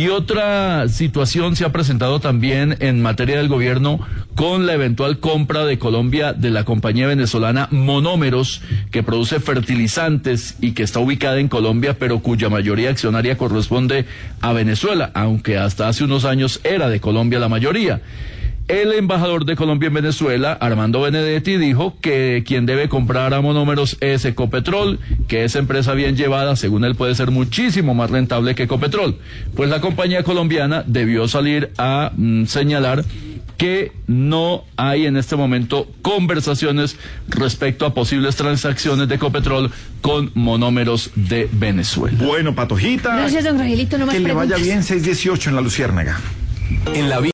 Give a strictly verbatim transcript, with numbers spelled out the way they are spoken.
Y otra situación se ha presentado también en materia del gobierno con la eventual compra de Colombia de la compañía venezolana Monómeros, que produce fertilizantes y que está ubicada en Colombia, pero cuya mayoría accionaria corresponde a Venezuela, aunque hasta hace unos años era de Colombia la mayoría. El embajador de Colombia en Venezuela, Armando Benedetti, dijo que quien debe comprar a Monómeros es Ecopetrol, que esa empresa bien llevada, según él, puede ser muchísimo más rentable que Ecopetrol. Pues la compañía colombiana debió salir a mm, señalar que no hay en este momento conversaciones respecto a posibles transacciones de Ecopetrol con Monómeros de Venezuela. Bueno, Patojita. Gracias, don Ragelito. No más que preguntas. le vaya bien, seis dieciocho en La Luciérnaga. En la